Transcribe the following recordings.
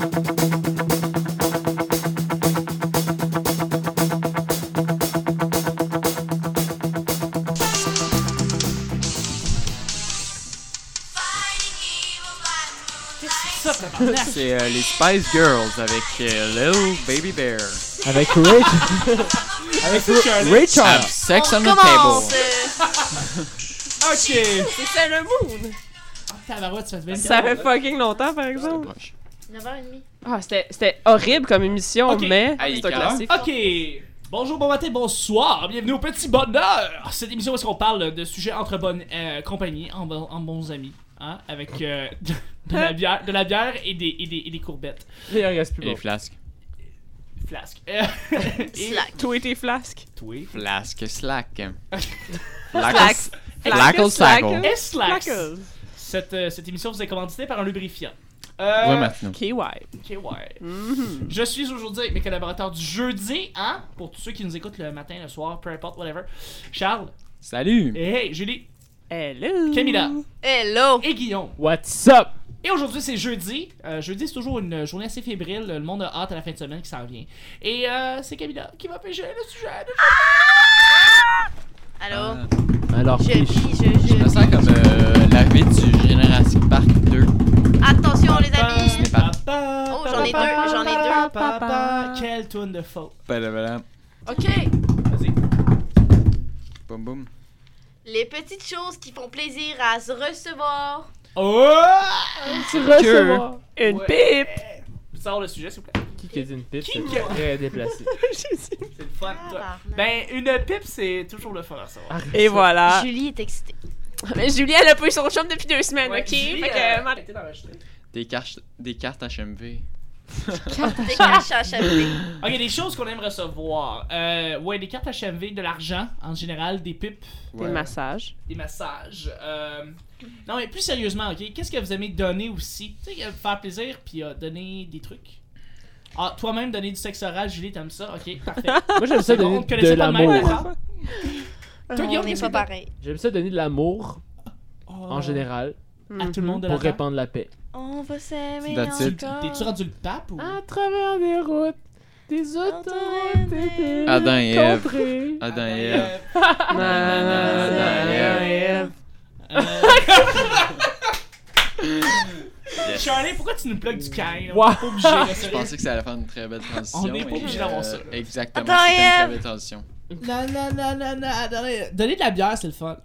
C'est les Spice Girls avec Little Baby Bear. Avec Ray. Ray Charles. Have sex on the table. Ok. C'est Sailor Moon. Tabarouette, ça fait bien. Ça fait fucking longtemps, par exemple. 9h30. Ah, c'était horrible comme émission, Ok. mais Hey, c'est un classique. Ok. Bonjour, bon matin, bonsoir. Bienvenue au Petit Bonheur. Cette émission où est-ce qu'on parle de sujets entre bonnes compagnies, en bons amis. Hein, avec de la bière et des courbettes. Il en reste plus Et bon. flasque. Flasque. Slack. Toi et tes flasques. Oui. Flasque, slack. Slacks. Flackle, slackle. Et Slacks. Flackle. Cette émission vous est commanditée par un lubrifiant. Ouais, maintenant. KY. Ok, ouais. Je suis aujourd'hui avec mes collaborateurs du jeudi, hein, pour tous ceux qui nous écoutent le matin, le soir, peu importe, whatever. Charles. Salut. Et hey, Julie. Hello. Camilla. Hello. Et Guillaume. What's up? Et aujourd'hui, c'est jeudi. Jeudi, c'est toujours une journée assez fébrile. Le monde a hâte à la fin de semaine qui s'en vient. Et c'est Camilla qui va pêcher le sujet de... Allô. Alors, Je piche. vis, Je me sens comme l'arrivée du Jurassic Park 2. Attention les amis. Ce n'est pas. Oh, j'en ai deux. Papa, quelle toune de faux. Badabadam. Ok. Vas-y. Boum boum. Les petites choses qui font plaisir à se recevoir. Oh! Recevoir. Une Ouais. pipe. Sors le sujet, s'il vous plaît. Qui a dit une pipe? Qui C'est qui a- très déplacé. C'est le fun, toi. Tabarnak. Ben, une pipe, c'est toujours le fun à savoir. Et voilà. Julie est excitée. Mais Julie, elle a pas eu son chum depuis 2 semaines, Ouais, ok? Julie, Fait que, arrêtez d'enregistrer. Des cartes HMV. Des caches à HMV. Ok, des choses qu'on aime recevoir. Ouais, des cartes HMV, de l'argent en général, des pipes, Des massages. des massages. Non, mais plus sérieusement, ok, qu'est-ce que vous aimez donner aussi? Tu sais, faire plaisir puis donner des trucs. Ah, toi-même donner du sexe oral, Julie, t'aimes ça? Ok, parfait. Moi, j'aime ça C'est bon, on donner te connaissait de pas de même, l'amour. d'accord? Toi, Guillaume, On n'est qu'est-ce pas que pareil. J'aime ça donner de l'amour, Oh. en général, À tout le monde de la pour Terre. répandre la paix. On va s'aimer That's it. encore. T'es-tu rendu le pape ou? À travers des routes, des autoroutes, des Adam et Ève. contrées. Adam et Ève. Charlie, pourquoi tu nous plugues du cain? Wow. On est pas obligé, là, Je sérieux. pensais que ça allait faire une très belle transition. On n'est pas et, obligé d'avoir ça. Exactement, Adam et c'était une très Ève. belle transition. Non, donner de la bière, c'est le fun.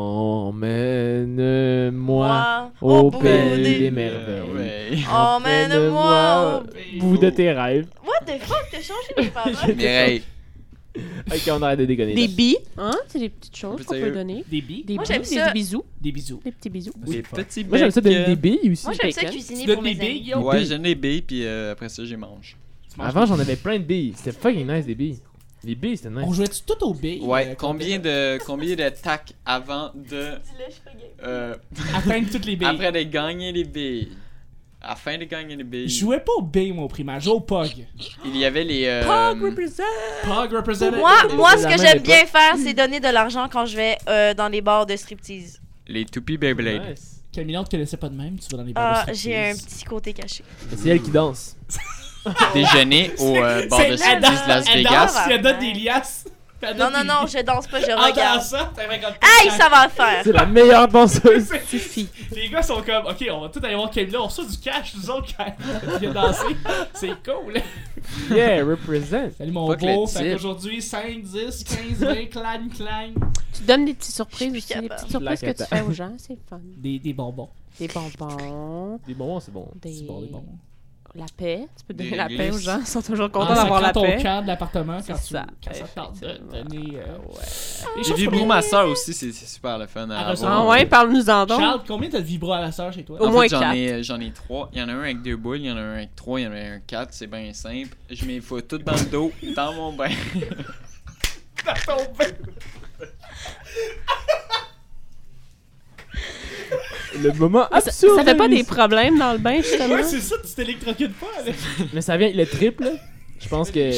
Emmène-moi Moi, au bout pays des des... merveilles. Ouais. Emmène-moi au bout de tes rêves. What the fuck, t'as changé les paroles? Mireille. Ok, on arrête de déconner. Des là. billes, hein? C'est des petites choses Plus qu'on peut sérieux. donner. Des billes, Des Moi, billes, j'aime ça. des bisous. des bisous. Des petits bisous. Des petits Moi, j'aime ça donner des becs. billes aussi. Moi, j'aime ça bacon. cuisiner Tu pour donnes mes des billes, amis. Guillaume? Ouais, j'aime les billes, puis après ça, j'y mange. Tu manges Avant, pas. j'en avais plein de billes. C'était fucking nice, des billes. Les billes, c'était nice. On jouait-tu tout aux billes? Ouais, combien de tacs avant de. Dis-le, je fais game. Atteindre toutes les billes. Après de gagner les billes. À la fin de gagner les billes. Je jouais pas aux billes, moi, au primaire. Je jouais au POG. Il y avait les. Pog represent. POG represented. Moi, ce la que même j'aime époque. bien faire, c'est donner de l'argent quand je vais dans les bars de striptease. Les toupies Beyblade. Nice. Camilla, on te connaissait pas de même, tu vas dans les bars Ah, de j'ai un striptease. petit côté caché. C'est elle qui danse. Déjeuner au bar de C'est- elle striptease de Las elle Vegas. danse, puis elle donne des liasses. Puis elle Non, donne non, des non, billes. je danse pas, je En regarde. dansant, t'as fait comme... Hey, ça va le faire! C'est la meilleure danseuse. Suffit. Les gars sont comme, ok, on va tout aller voir Camilla, on reçoit du cash, nous autres, quand elle vient danser. C'est cool. Yeah, represent. Salut mon Fuck beau, le fait type. qu'aujourd'hui, 5, 10, 15, 20, clang, clang. Tu donnes des petites surprises Je aussi. suis Des capable. petites surprises que tu Placata. fais aux gens, c'est fun. Des bonbons. Des bonbons. Des bonbons, c'est bon. Des... C'est bon, des bonbons. La paix. Tu peux donner Des la paix aux réglisses. gens. Ils sont toujours En contents d'avoir la sacrant ton paix. camp de l'appartement quand C'est tu ça, quand ça te tente de effectivement. donner... des Les choses comme- vibromasseurs aussi, c'est super le fun à recevoir. avoir. Ah ouais, parle-nous-en donc. Charles, combien t'as de vibro à la sœur chez toi? Au En moins fait, quatre. j'en ai 3. Il y en a un avec 2 boules, il y en a un avec 3, il y en a un avec 4. C'est bien simple. Je mets les fous tout dans le dos, dans mon bain. Le moment Ça absurde. fait pas des problèmes dans le bain, justement? Ouais, c'est ça, tu t'électrocutes pas avec... Mais ça vient, le triple, là. Je pense que.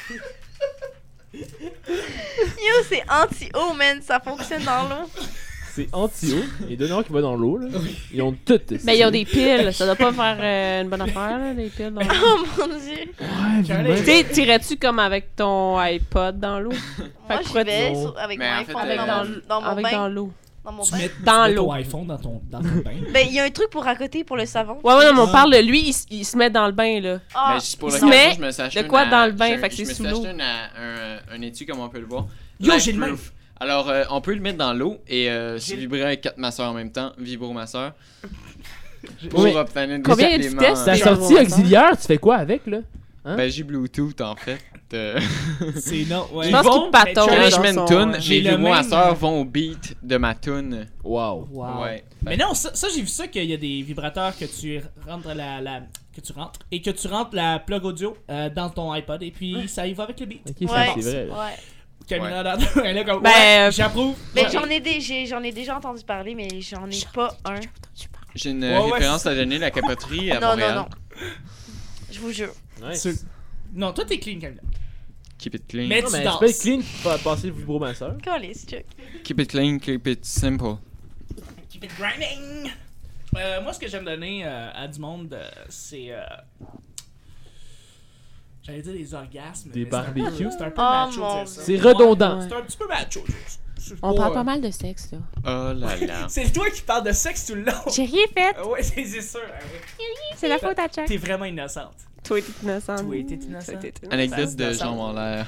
Yo, c'est anti-eau, man, ça fonctionne dans l'eau. C'est anti-eau. Les donneurs qui vont dans l'eau, là, ils ont toutes. Mais ils ont des piles, ça doit pas faire une bonne affaire, là, les piles dans l'eau. Oh mon dieu. Ouais, Charlie. vous-même. Tu sais, t'irais-tu comme avec ton iPod dans l'eau? Moi, pourquoi j'y vais tu- avec Mais mon en fait, iPhone avec dans mon avec bain. dans l'eau. Dans mon Tu bain. mets, Dans tu mets l'eau. ton iPhone dans ton bain. Ben, il y a un truc pour à côté pour le savon. Ouais, mais on Ah. parle de lui, il se met dans le bain, là. Ah, Mais juste pour il le se cas, met moi, je me suis acheté de quoi une dans le bain, j'ai- fait que c'est je me sous suis l'eau. acheté un étui, comme on peut le voir. Yo, Life j'ai le même. proof. Alors, on peut le mettre dans l'eau et se vibrer avec 4 masseurs en même temps, vibromasseur, pour Oui. obtenir des Combien de suppléments. vitesses, Ta c'est sortie bon, auxiliaire, tu fais quoi avec, là? Ben, j'ai Bluetooth, en fait. C'est non, ouais. Je pense Ils qu'il vont, patauge. mais Quand Charlie, je mets dans une son, toune, j'ai les le vibromasseurs même- vont au beat de ma toune. Wow. Wow. Ouais. Mais non, ça j'ai vu ça qu'il y a des vibrateurs que tu rentres et que tu rentres la plug audio dans ton iPod et puis ça y va avec le beat. Ok, ça, Ouais. c'est vrai. là. Ouais. Camilla là, elle est comme Ben, ouais, j'approuve. Ben, Ouais. j'en ai déjà entendu parler, mais j'en ai pas un. J'ai une Ouais, ouais, référence à donner, la capoterie à Non, Montréal. non, non. Je vous jure. Nice. Sur- Non, toi t'es clean Camilla. Keep it clean. Mais Non, tu mais danses. c'est pas être clean pour passer le vibromasseur. Calisse, Chuck. Keep it clean, keep it simple. Keep it grinding. Moi ce que j'aime donner à du monde c'est j'allais dire des orgasmes. Des mais c'est un peu- barbecues. C'est un peu Oh, macho mon de dire ça. C'est redondant. C'est un petit peu macho. C'est On pas, parle pas mal de sexe, là. Oh là là. C'est toi qui parles de sexe tout le long. J'ai rien fait. Ouais, c'est sûr. Ah ouais. C'est la faute à Chuck. T'es vraiment innocente. Toi, t'es innocente. Toi, t'es innocente. Toi, t'es innocente. Anecdote de Ça, jambes en l'air.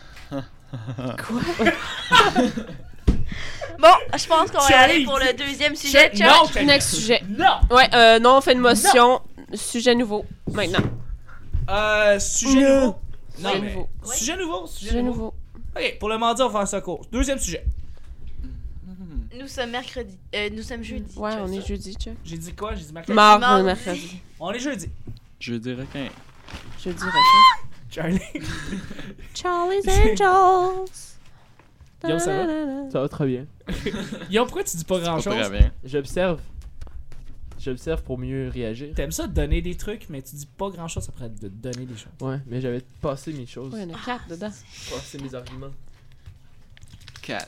Bon, je pense qu'on va y Charlie, aller pour le deuxième sujet, Chuck. Non, Camilla. Next sujet. Non. Ouais, non, on fait une motion. Sujet nouveau. Maintenant. Sujet Non. nouveau. Non, Sujet mais... nouveau. Sujet nouveau. Sujet nouveau. Ok, pour le mardi, on va faire ça court. Deuxième sujet. Nous sommes mercredi. Nous sommes jeudi. Ouais, Chuck. on est jeudi, Chuck. J'ai dit quoi? J'ai dit mercredi. Mardi, Mardi. mercredi. On est jeudi. Je dirais qu'un. Jeudi, requin. Charlie. Charlie's Angels. Guillaume, ça va? Ça va très bien. Yo, pourquoi tu dis pas grand Pas chose? très bien. J'observe. J'observe pour mieux réagir. T'aimes ça donner des trucs, mais tu dis pas grand chose après de donner des choses. Ouais, mais j'avais passé mes choses. Ouais, il y en a 4 dedans. Passé mes arguments. 4.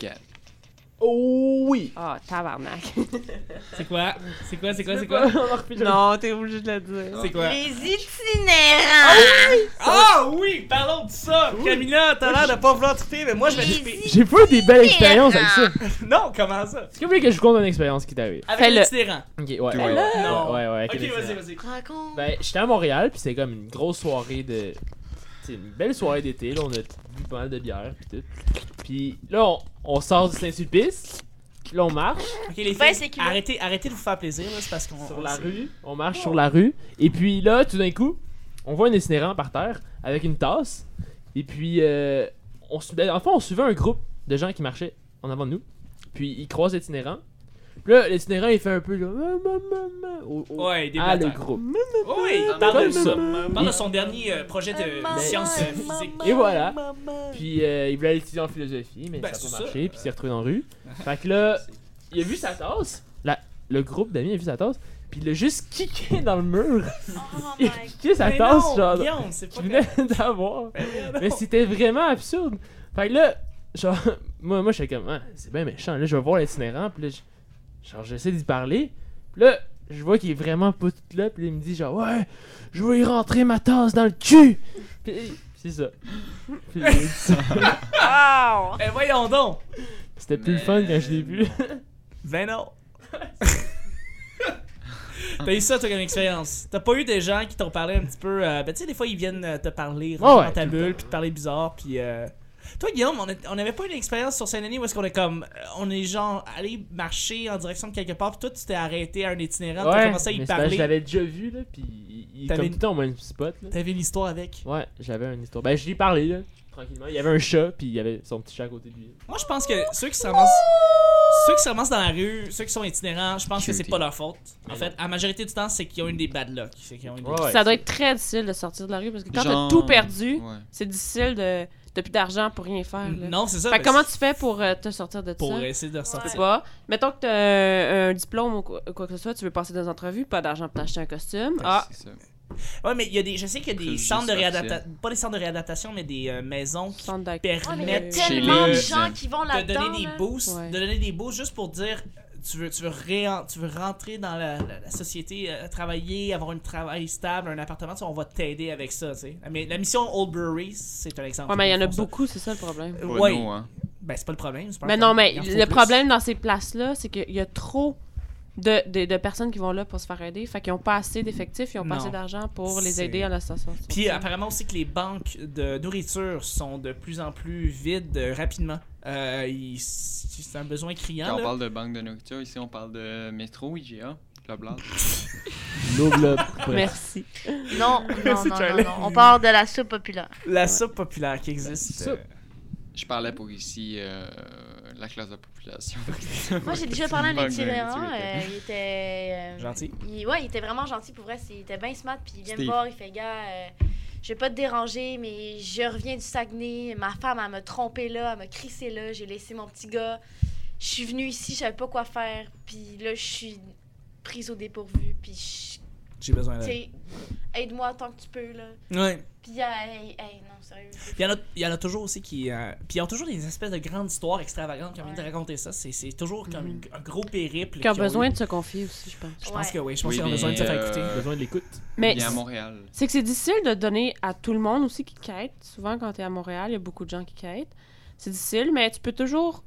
Oh oui! Ah, tabarnak. C'est quoi? C'est quoi? On en refait jamais. Non, t'es obligé de le dire. C'est quoi? Les itinérants. Ah oui! Parlons de ça! Camilla, t'as l'air de pas vouloir triper, mais moi je vais triper. J'ai pas eu des belles expériences avec ça. Non, comment ça? Est-ce que vous voulez que je vous conte une expérience qui t'arrive? Avec Fais-le. l'itinérant. Ok, ouais. Ouais. Ouais, Non. ouais, Ok, avec vas-y, l'itinérant. vas-y. Raconte. Ben, j'étais à Montréal, puis c'est comme une grosse soirée de. C'est une belle soirée d'été, là, on a bu pas mal de bière, puis tout. Puis là, on sort du Saint-Sulpice, puis là, on marche Ok, les Ouais, filles, c'est qu'il arrêtez de vous faire plaisir, là, c'est parce qu'on. sur la rue, on marche sur la rue, et puis là, tout d'un coup, on voit un itinérant par terre avec une tasse, et puis, on suivait un groupe de gens qui marchaient en avant de nous, puis ils croisent l'itinérant. Puis là, l'itinérant, il fait un peu là. Ouais, des Ah, le bâtards. groupe. Oui, Comme ça. parle de son dernier projet de sciences physiques. Et voilà. Puis il voulait aller étudier en philosophie, mais Ben, ça c'est n'a ça. pas marché, puis il s'est retrouvé dans la rue. Fait que là, il a vu sa tasse. Le groupe d'amis a vu sa tasse, puis il l'a juste kické dans le mur. Oh Il my a kické sa Mais tasse, non, genre, Guillaume, c'est pas qu'il venait d'avoir. Mais c'était vraiment absurde. Fait que là, genre, moi j'étais comme, ah, c'est bien méchant. Là, je vais voir l'itinérant, puis là, genre, j'essaie d'y parler. Puis là, je vois qu'il est vraiment pas tout là, puis là, il me dit, genre, ouais, je vais y rentrer ma tasse dans le cul. Puis c'est ça. Puis j'ai dit ça. Wow. Eh voyons donc! C'était plus le fun quand je l'ai vu. Ben non! T'as eu ça, toi, comme expérience? T'as pas eu des gens qui t'ont parlé un petit peu. Ben, tu sais, des fois, ils viennent te parler Ouais, ouais, dans ta tout le bulle, temps. puis te parler bizarre, puis. Toi, Guillaume, on avait pas une expérience sur Saint-Denis où est-ce qu'on est comme. On est genre allé marcher en direction de quelque part, puis toi, tu t'es arrêté à un itinérant, t'as commencé à y mais c'est parce que je parler. l'avais déjà vu, là, puis il T'avais comme une- tout le temps au même spot, là. T'avais une histoire avec. Ouais, j'avais une histoire. Ben, je lui ai parlé, là, tranquillement. Il y avait un chat, puis il y avait son petit chat à côté de lui. Moi, je pense que ceux qui se ramassent. Ceux qui se ramassent dans la rue, ceux qui sont itinérants, je pense que c'est Cutie. pas leur faute. En Mais fait, à la majorité du temps, c'est qu'ils ont eu des bad luck. C'est qu'ils ont eu des- Ouais. Ça doit être très difficile de sortir de la rue parce que quand Genre- t'as tout perdu, Ouais. c'est difficile de. T'as plus d'argent pour rien faire. Là. Non, c'est ça. Fait mais que comment c'est- tu fais pour te sortir de Pour ça? essayer de Tu ressortir. sais pas. Mettons que t'as un diplôme ou quoi que ce soit, tu veux passer des entrevues, pas d'argent pour t'acheter un costume. Ouais, Ah, c'est ça. Ouais, mais il y a je sais qu'il y a des Juste centres de partiel. réadaptation, pas des centres de réadaptation, mais des maisons qui Centre d'accueil. Ouais, mais il y a permettent Chez tellement de les- gens qui vont de là-dedans. donner des là. boosts, Ouais. de donner des boosts juste pour dire tu veux rentrer dans la société, travailler, avoir un travail stable, un appartement, on va t'aider avec ça, tu sais. Mais la mission Old Brewery, c'est un exemple. Ouais, mais il y en a Ils font ça. beaucoup, c'est ça le problème. Ouais. nous, hein. Ben c'est pas le problème, c'est pas un Mais non, mais problème. Il en faut le plus. problème dans ces places-là, c'est qu'il y a trop de personnes qui vont là pour se faire aider. Fait qu'ils n'ont pas assez d'effectifs, ils n'ont pas Non. assez d'argent pour les C'est- aider à la station. Puis apparemment aussi que les banques de nourriture sont de plus en plus vides rapidement. C'est un besoin criant. Quand on là. parle de banque de nourriture, ici, on parle de métro, IGA, Club Lab. L'eau globe. Merci. Non, Merci, Charlie. On parle de la soupe populaire. La soupe populaire qui existe. Soupe. Je parlais pour ici la classe de la population. Moi, j'ai déjà parlé à un Banque de itinérant. nourriture. Il était. Gentil. Ouais, il était vraiment gentil pour vrai. Il était bien smart. Puis il vient me Steve. voir. Il fait, gars, je vais pas te déranger, mais je reviens du Saguenay. Ma femme, elle m'a trompé là. Elle m'a crissé là. J'ai laissé mon petit gars. Je suis venue ici. Je savais pas quoi faire. Puis là, je suis prise au dépourvu. Puis, J'ai besoin tu de. sais, aide-moi tant que tu peux, là. Ouais. Puis, non, sérieux. Il y en a toujours aussi qui. Puis ils ont toujours des espèces de grandes histoires extravagantes qui ont envie de Ouais. raconter ça. C'est toujours comme un gros périple. Qui ont qu'ils besoin eu. de se confier aussi, je pense. Je pense Ouais. que oui. Je pense Oui, qu'ils ont mais, besoin de se faire écouter. Besoin de l'écoute. Mais Bien à Montréal. c'est que c'est difficile de donner à tout le monde aussi qui quête. Souvent, quand tu es à Montréal, il y a beaucoup de gens qui quêtent. C'est difficile, mais tu peux toujours,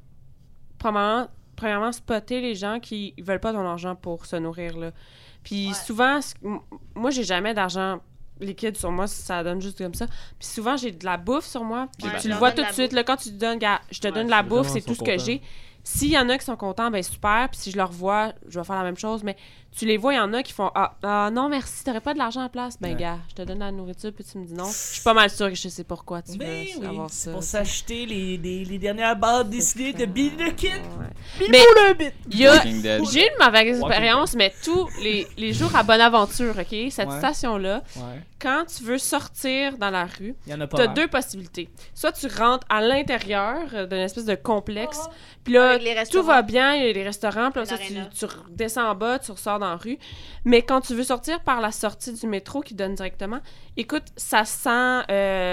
premièrement, spotter les gens qui veulent pas ton argent pour se nourrir, là. Puis Ouais. souvent, moi, j'ai jamais d'argent liquide sur moi, ça donne juste comme ça. Puis souvent, j'ai de la bouffe sur moi. Puis Ouais, tu je le leur vois donne tout la de suite. bouffe. Là, quand tu te donnes, gars, je te Ouais, donne la c'est bouffe, vraiment, c'est ils tout sont ce que contents. j'ai. S'il y en a qui sont contents, ben super. Puis si je leur vois, je vais faire la même chose. Mais tu les vois, il y en a qui font non, merci, t'aurais pas de l'argent en place. Ben, Ouais. gars, je te donne la nourriture, puis tu me dis non. Je suis pas mal sûre que je sais pourquoi tu Ben veux oui, avoir c'est ça. pour s'acheter les dernières bandes dessinées de Billy the Kid. Ouais. Mais il y a, Walking Dead. j'ai une mauvaise expérience, mais tous les jours à Bonaventure, OK? Cette Ouais. station-là, Ouais. quand tu veux sortir dans la rue, Il y en a pas. t'as mal. deux possibilités. Soit tu rentres à l'intérieur d'une espèce de complexe, puis là, Avec les tout restaurants. va bien, il y a des restaurants, puis là, ça, L'arena. tu descends en bas, tu ressors dans la rue. Mais quand tu veux sortir par la sortie du métro qui donne directement, écoute, ça sent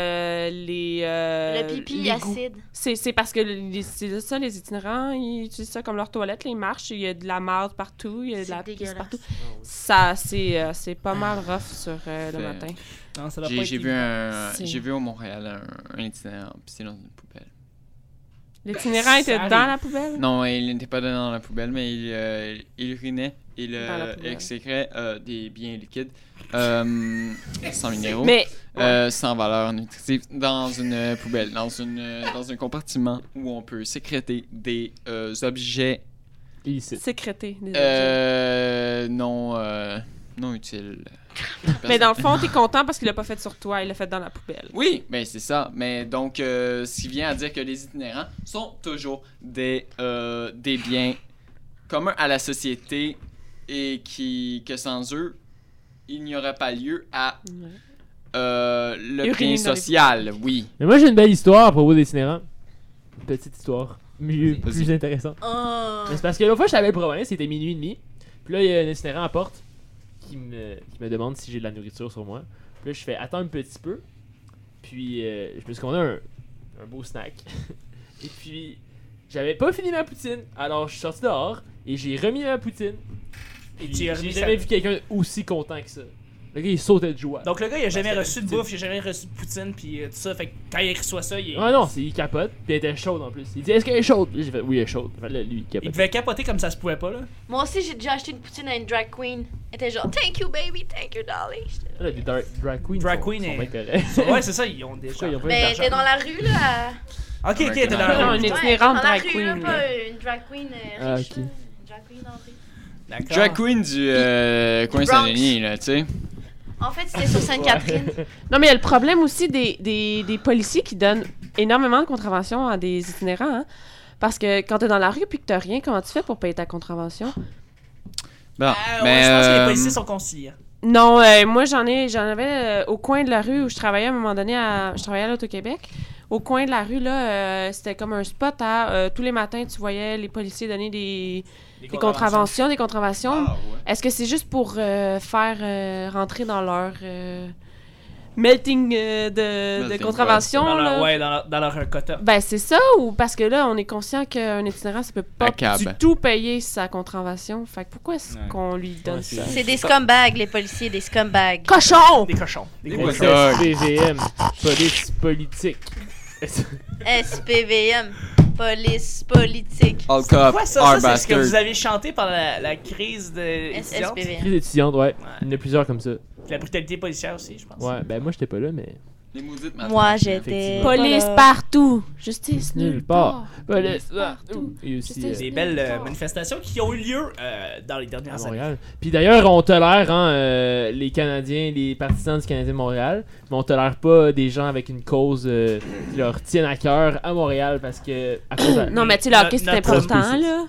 les... Le pipi l'égout. acide. C'est parce que c'est ça, les itinérants, ils utilisent ça comme leur toilette, là, ils marchent, il y a de la marde partout, il y a de C'est la pisse dégueulasse. partout. Ça, c'est pas mal rough sur le Fait- matin. Non, ça doit pas J'ai être j'ai vu évident. C'est- j'ai vu au Montréal un itinérant pisser dans une poubelle. L'itinérant ça était arrive. dans la poubelle? Non, il n'était pas dans la poubelle, mais il urinait. Il Dans la poubelle. exécrait des biens liquides sans minéraux, Mais sans valeur nutritive, dans une poubelle, dans un compartiment où on peut sécréter des objets Illicite. sécréter des objets. non utiles. Mais dans le fond, t'es content parce qu'il l'a pas fait sur toi, il l'a fait dans la poubelle. Oui, ben c'est ça. Mais donc, ce qui vient à dire que les itinérants sont toujours des biens communs à la société et que sans eux, il n'y aurait pas lieu à le Uriner bien dans les social. Oui. Mais moi, j'ai une belle histoire à propos des itinérants. Petite histoire. Mieux, Vas-y. plus intéressante. Oh. Mais c'est parce que l'autre fois, je suis à la province, c'était minuit et demi. Puis là, il y a un itinérant à la porte qui me demande si j'ai de la nourriture sur moi. Puis là, je fais attends un petit peu. Puis je me suis commandé un beau snack. Et puis, j'avais pas fini ma poutine. Alors, je suis sorti dehors et j'ai remis ma poutine. Et Tu as j'ai remis jamais ça. vu quelqu'un aussi content que ça. Le gars, il sautait de joie. Donc le gars, il a jamais Parce que reçu de poutine. bouffe, il a jamais reçu de poutine, puis tout ça. Fait que quand il reçoit ça, il, Ah non, il capote. Puis elle était chaude en plus. Il dit est-ce qu'elle est chaude? J'ai fait oui, elle est chaude. Fait là, lui, il il capote. devait capoter comme ça se pouvait pas, là. Moi aussi, j'ai déjà acheté une poutine à une drag queen. Elle était genre, thank you, baby, thank you, darling. J'étais Là, des drag queens. Drag sont, queen sont est- bien corrects. Ouais, c'est ça, ils ont des Pourquoi ils ont pas Mais d'argent? t'es dans la rue, là. Ok, ok, t'es dans Non, la un rue. itinérant Ouais, dans la drag rue, queen, là, là. pas une drag queen Ah, riche, ok. là. Une drag queen en rue. D'accord. Drag queen du coin Bronx. Saint-Denis, là, tu sais. En fait, c'était sur Sainte-Catherine. Non, mais il y a le problème aussi des policiers qui donnent énormément de contraventions à des itinérants. Hein? Parce que quand t'es dans la rue puis que t'as rien, comment tu fais pour payer ta contravention? Bon, Ouais, je pense que les policiers sont conciliants. Non, moi j'en avais au coin de la rue où je travaillais à un moment donné, je travaillais à l'Auto-Québec, au coin de la rue, là, c'était comme un spot à... tous les matins, tu voyais les policiers donner des contraventions. Des contraventions. Ah, ouais. Est-ce que c'est juste pour faire rentrer dans leur melting de Melting contraventions, Dans leur, là? ouais, dans leur quota. Ben, c'est ça, ou parce que là, on est conscient qu'un itinérant, ça peut pas À cab. du tout payer sa contravention. Fait que pourquoi est-ce Ouais. qu'on lui donne Ouais, ça? C'est des scumbags, les policiers, des scumbags. Cochon! Des cochons. Des Des gros cochons. cochons. SPVM, police politique. SPVM, police politique. All C'est cop, quoi ça? are Ça, c'est ce que vous bastards. avez chanté pendant la crise de étudiante? SPVM. Crise étudiante, ouais. Il y en a plusieurs comme ça. La brutalité policière aussi, je pense. Ouais, ben moi j'étais pas là, mais. Les maudites Moi, maths. j'étais. Effectivement. Police Voilà. partout! Justice Nulle nulle part. part! Police partout. Et aussi Justice. Des belles manifestations qui ont eu lieu dans les à dernières années. Montréal. Puis d'ailleurs, on tolère les Canadiens, les partisans du Canadien de Montréal, mais on tolère pas des gens avec une cause qui leur tienne à cœur à Montréal parce que à cause de- Non, mais tu sais, le hockey, c'est Notre- important, là.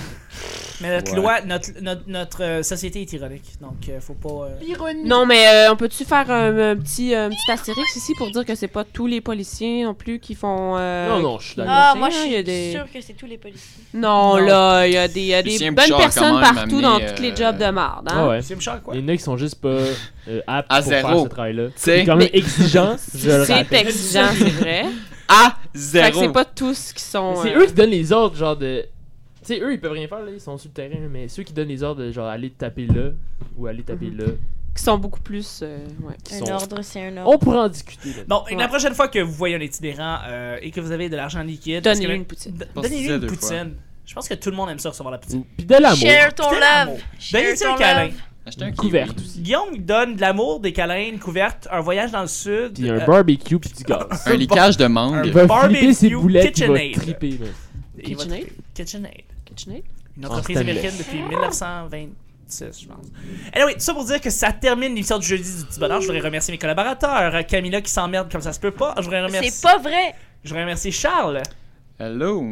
Mais notre Ouais. loi, notre société est ironique, donc faut pas. Non, mais on peut-tu faire un petit astérix ici pour dire que c'est pas tous les policiers non plus qui font... Non, je suis d'accord. Ah, Tu moi, sais, je il y a suis des- sûre que c'est tous les policiers. Non, Non. là, il y a des Lucien bonnes Bouchard, personnes quand même, partout dans amené, tous les jobs de marde, hein? Ah ouais. C'est Michel, quoi? Il y en a qui sont juste pas aptes À pour faire zéro. ce travail-là. Tu sais, C'est quand même exigeant, je le C'est rappelle. exigeant, c'est vrai. à Fait que zéro. c'est pas tous qui sont... C'est eux qui donnent les ordres, genre de. Tu sais, eux, ils peuvent rien faire, là, ils sont sur le terrain, mais ceux qui donnent les ordres, de, genre, aller taper là, ou aller taper là, qui sont beaucoup plus... ouais. qui Un sont. ordre, c'est un ordre. On pourra en discuter, là. Bon, Ouais. la prochaine fois que vous voyez un itinérant et que vous avez de l'argent liquide, parce que Donnez-lui même- une poutine. pense que Donnez-lui c'est une deux poutine. Je pense que tout le monde aime ça recevoir la poutine. Puis de l'amour. Share ton Putain, love. l'amour. Share Donnez-lui un ton câlin. love. Acheter un Une kiwi. couverte aussi. Guillaume donne de l'amour, des câlins, une couverte, un voyage dans le sud. Puis un barbecue, puis du gaz. Un liquage de Un Il mangue. va barbecue flipper ses boulettes, il va KitchenAid. triper, man. il va- KitchenAid? KitchenAid. KitchenAid? Une En entreprise Stanley. américaine depuis 1926, je pense. Anyway, tout ça pour dire que ça termine l'émission du jeudi du petit bonheur. Je voudrais remercier mes collaborateurs. Camilla qui s'emmerde comme ça se peut pas. Je voudrais remercier, C'est pas vrai. je voudrais remercier Charles. Hello.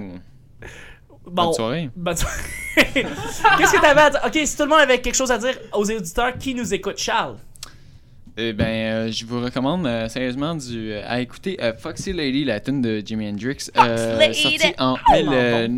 Bon, Bonne soirée. bonne soirée. Qu'est-ce que t'avais à dire? Ok, si tout le monde avait quelque chose à dire aux auditeurs qui nous écoutent, Charles. Eh ben, je vous recommande sérieusement à écouter Foxy Lady, la tune de Jimi Hendrix, Lady. sortie en Tellement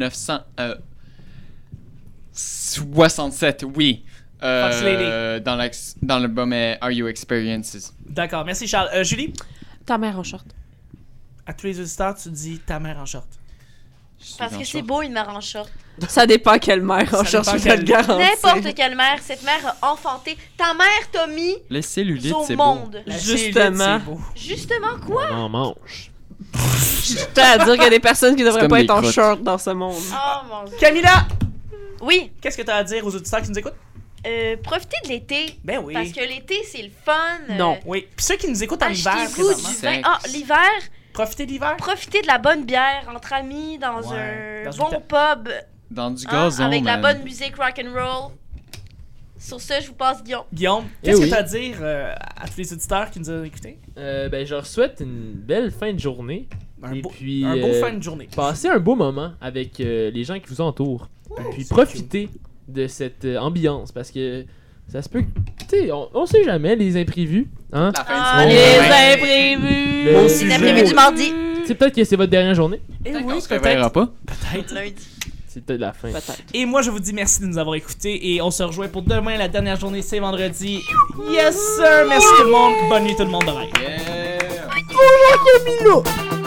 1967, oui. Foxy Lady. Dans l'album Are You Experiences. D'accord, merci Charles. Julie, Ta mère en short. à tous les auditeurs, tu dis ta mère en short. Je suis Parce en que c'est short. beau une mère en short. Ça dépend quelle mère en Ça short, dépend je te le quelle- garantis. N'importe quelle mère, cette mère a enfanté. Ta mère t'a mis Les cellulites, au c'est beau. monde. La Justement. cellulite, c'est beau. Justement quoi? On en mange. T'as à dire qu'il y a des personnes qui devraient comme pas des être en crottes. short dans ce monde. Oh mon dieu. Camilla, Oui, qu'est-ce que t'as à dire aux auditeurs qui nous écoutent? profitez de l'été. Ben oui. Parce que l'été, c'est le fun. Non. Oui. Puis ceux qui nous écoutent en hiver, Achetez-vous présentement, du vin. Sexe. Ah, l'hiver, profitez de l'hiver. profitez de la bonne bière entre amis dans Ouais, un dans une bon pub. Dans du hein, gazon, avec la man. bonne musique rock'n'roll. Sur ce, je vous passe Guillaume. Guillaume, Eh qu'est-ce oui. que t'as à dire à tous les auditeurs qui nous ont écoutés? Ben, je leur souhaite une belle fin de journée. Un Et beau, puis, un beau fin de journée. Passez un beau moment avec les gens qui vous entourent. Et puis profitez de cette ambiance parce que ça se peut. Tu sais, on sait jamais les imprévus. Hein? La fin Ah, du les monde. les imprévus! Le- C'est l'imprévu du mardi. Tu sais, peut-être que c'est votre dernière journée. Et Peut-être oui, qu'on se reverra peut-être. pas. Peut-être. Lundi. C'est peut-être la fin. Peut-être. Et moi, je vous dis merci de nous avoir écoutés et on se rejoint pour demain, la dernière journée, c'est vendredi. Yes, sir! Merci tout le monde. Bonne nuit tout le monde. Bye bye. Yeah. Camilo!